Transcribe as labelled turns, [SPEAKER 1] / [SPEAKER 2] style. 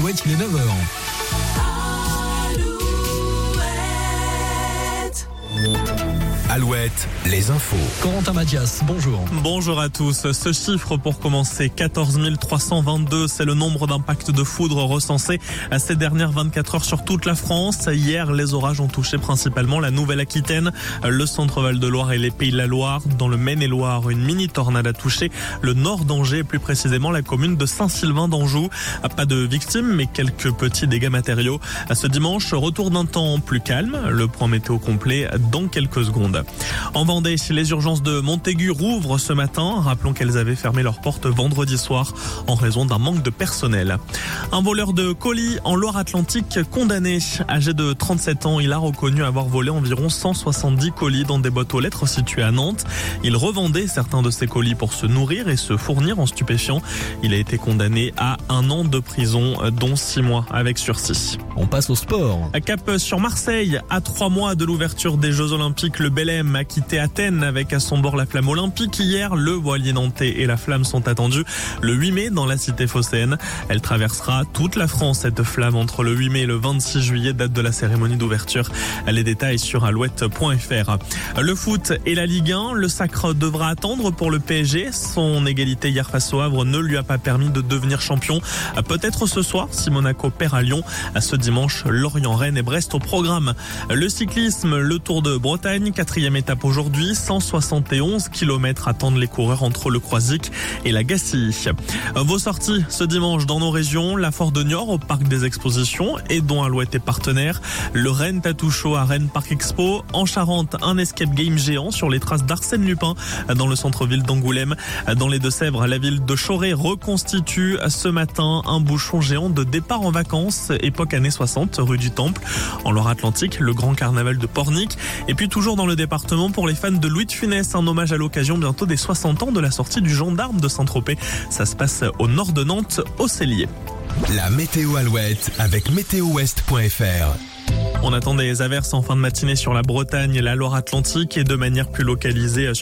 [SPEAKER 1] Alouette, il est 9h.
[SPEAKER 2] Alouette, les infos.
[SPEAKER 1] Corentin Mathias, bonjour.
[SPEAKER 3] Bonjour à tous. Ce chiffre pour commencer, 14 322, c'est le nombre d'impacts de foudre recensés ces dernières 24 heures sur toute la France. Hier, les orages ont touché principalement la Nouvelle-Aquitaine, le centre-Val de Loire et les Pays de la Loire. Dans le Maine-et-Loire, une mini-tornade a touché le nord d'Angers, plus précisément la commune de Saint-Sylvain d'Anjou. Pas de victimes, mais quelques petits dégâts matériaux. Ce dimanche, retour d'un temps plus calme. Le point météo complet dans quelques secondes. En Vendée, les urgences de Montaigu rouvrent ce matin. Rappelons qu'elles avaient fermé leurs portes vendredi soir en raison d'un manque de personnel. Un voleur de colis en Loire-Atlantique condamné. Âgé de 37 ans, il a reconnu avoir volé environ 170 colis dans des boîtes aux lettres situées à Nantes. Il revendait certains de ces colis pour se nourrir et se fournir en stupéfiants. Il a été condamné à 1 an de prison, dont 6 mois avec sursis.
[SPEAKER 1] On passe au sport.
[SPEAKER 3] À Cap sur Marseille, à 3 mois de l'ouverture des Jeux Olympiques, le Belém a quitté Athènes avec à son bord la flamme olympique. Hier, le voilier nantais et la flamme sont attendus le 8 mai dans la cité phocéenne. Elle traversera toute la France, cette flamme, entre le 8 mai et le 26 juillet, date de la cérémonie d'ouverture. Les détails sur alouette.fr. Le foot et la Ligue 1, le sacre devra attendre pour le PSG. Son égalité hier face au Havre ne lui a pas permis de devenir champion. Peut-être ce soir, si Monaco perd à Lyon. Ce dimanche, Lorient, Rennes et Brest au programme. Le cyclisme, le Tour de Bretagne, 4e étape aujourd'hui, 171 km attendent les coureurs entre le Croisic et la Gacilly. Vos sorties ce dimanche dans nos régions, la Fort de Niort au Parc des Expositions et dont Alouette est partenaire, le Rennes Tattoo Show à Rennes Parc Expo, en Charente, un escape game géant sur les traces d'Arsène Lupin dans le centre-ville d'Angoulême. Dans les Deux-Sèvres, la ville de Choré reconstitue ce matin un bouchon géant de départ en vacances, époque années 60, rue du Temple. En Loire-Atlantique, le grand carnaval de Pornic. Et puis toujours dans le département, pour les fans de Louis de Funès, un hommage à l'occasion bientôt des 60 ans de la sortie du Gendarme de Saint-Tropez. Ça se passe au nord de Nantes, au Cellier.
[SPEAKER 2] La météo Alouette avec météowest.fr.
[SPEAKER 3] On attend des averses en fin de matinée sur la Bretagne et la Loire-Atlantique et de manière plus localisée